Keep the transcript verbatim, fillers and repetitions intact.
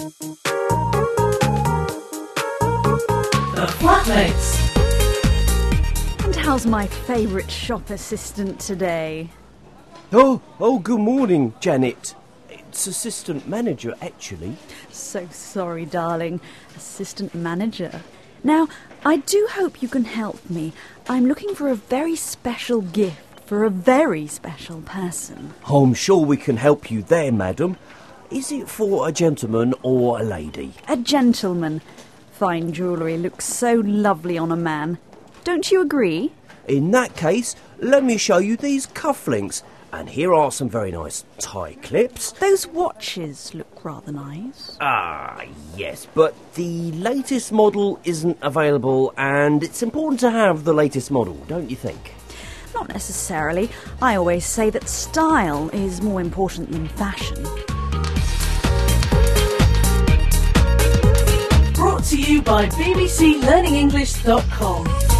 The Flatmates. And how's my favourite shop assistant today? Oh, oh, good morning, Janet. It's assistant manager, actually. So sorry, darling. Assistant manager. Now, I do hope you can help me. I'm looking for a very special gift for a very special person. I'm sure we can help you there, madam. Is it for a gentleman or a lady? A gentleman. Fine jewellery looks so lovely on a man. Don't you agree? In that case, let me show you these cufflinks. And here are some very nice tie clips. Those watches look rather nice. Ah, yes, but the latest model isn't available, and it's important to have the latest model, don't you think? Not necessarily. I always say that style is more important than fashion. Brought to you by B B C Learning English dot com.